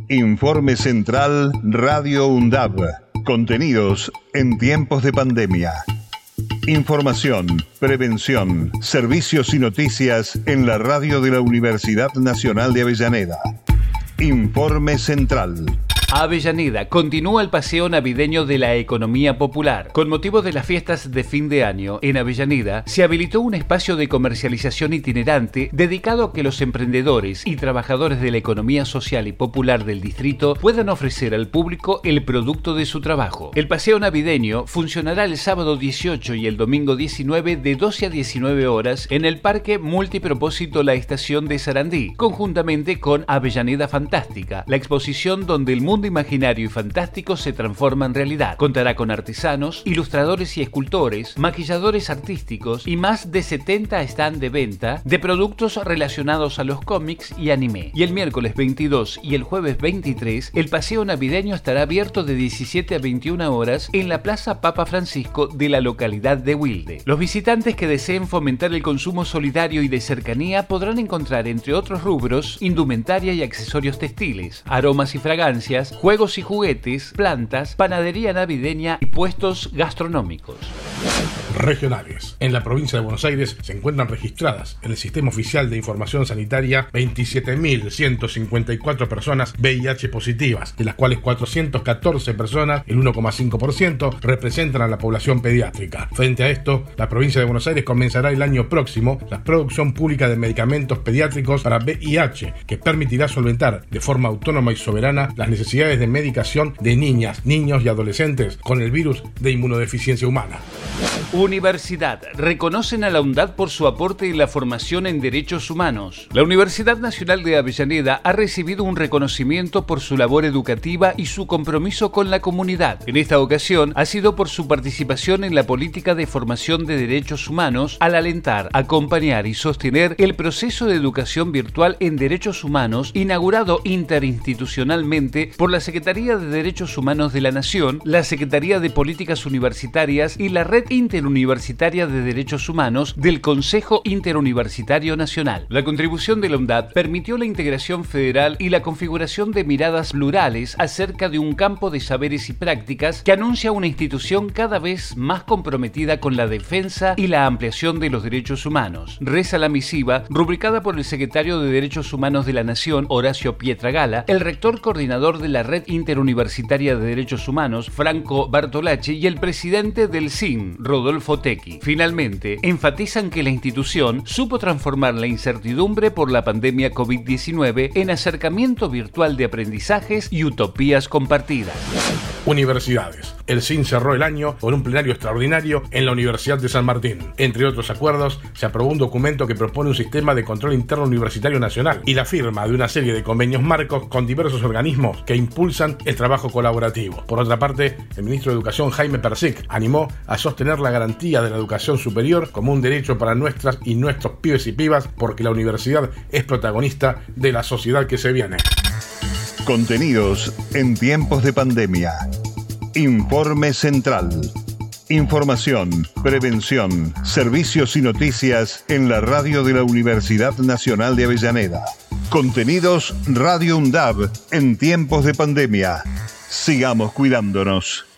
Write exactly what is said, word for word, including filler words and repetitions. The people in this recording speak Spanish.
Informe Central Radio UNDAB. Contenidos en tiempos de pandemia. Información, prevención, servicios y noticias en la radio de la Universidad Nacional de Avellaneda. Informe Central. Avellaneda continúa el paseo navideño de la economía popular. Con motivo de las fiestas de fin de año, en Avellaneda se habilitó un espacio de comercialización itinerante dedicado a que los emprendedores y trabajadores de la economía social y popular del distrito puedan ofrecer al público el producto de su trabajo. El paseo navideño funcionará el sábado dieciocho y el domingo diecinueve de doce a diecinueve horas en el Parque Multipropósito La Estación de Sarandí, conjuntamente con Avellaneda Fantástica, la exposición donde el mundo imaginario y fantástico se transforma en realidad. Contará con artesanos, ilustradores y escultores, maquilladores artísticos y más de setenta stands de venta de productos relacionados a los cómics y anime. Y el miércoles veintidós y el jueves veintitrés, el paseo navideño estará abierto de diecisiete a veintiuna horas en la Plaza Papa Francisco de la localidad de Wilde. Los visitantes que deseen fomentar el consumo solidario y de cercanía podrán encontrar, entre otros rubros, indumentaria y accesorios textiles, aromas y fragancias, juegos y juguetes, plantas, panadería navideña y puestos gastronómicos. Regionales. En la provincia de Buenos Aires se encuentran registradas en el Sistema Oficial de Información Sanitaria veintisiete mil ciento cincuenta y cuatro personas V I H positivas, de las cuales cuatrocientas catorce personas, el uno coma cinco por ciento, representan a la población pediátrica. Frente a esto, la provincia de Buenos Aires comenzará el año próximo la producción pública de medicamentos pediátricos para V I H, que permitirá solventar de forma autónoma y soberana las necesidades de medicación de niñas, niños y adolescentes con el virus de inmunodeficiencia humana. Universidad. Reconocen a la UNDAB por su aporte en la formación en derechos humanos. La Universidad Nacional de Avellaneda ha recibido un reconocimiento por su labor educativa y su compromiso con la comunidad. En esta ocasión ha sido por su participación en la política de formación de derechos humanos al alentar, acompañar y sostener el proceso de educación virtual en derechos humanos inaugurado interinstitucionalmente por la Secretaría de Derechos Humanos de la Nación, la Secretaría de Políticas Universitarias y la Red Interuniversitaria de Derechos Humanos del Consejo Interuniversitario Nacional. La contribución de la UNDAB permitió la integración federal y la configuración de miradas plurales acerca de un campo de saberes y prácticas que anuncia una institución cada vez más comprometida con la defensa y la ampliación de los derechos humanos. Reza la misiva, rubricada por el secretario de Derechos Humanos de la Nación, Horacio Pietragala, el rector coordinador de la Red Interuniversitaria de Derechos Humanos, Franco Bartolacci, y el presidente del S I N, Rodolfo Tequi. Finalmente, enfatizan que la institución supo transformar la incertidumbre por la pandemia COVID diecinueve en acercamiento virtual de aprendizajes y utopías compartidas. Universidades. El S I N cerró el año con un plenario extraordinario en la Universidad de San Martín. Entre otros acuerdos, se aprobó un documento que propone un sistema de control interno universitario nacional y la firma de una serie de convenios marcos con diversos organismos que impulsan el trabajo colaborativo. Por otra parte, el ministro de Educación, Jaime Persic, animó a sostener la garantía de la educación superior como un derecho para nuestras y nuestros pibes y pibas, porque la universidad es protagonista de la sociedad que se viene. Contenidos en tiempos de pandemia. Informe Central. Información, prevención, servicios y noticias en la radio de la Universidad Nacional de Avellaneda. Contenidos Radio UNDAB en tiempos de pandemia. Sigamos cuidándonos.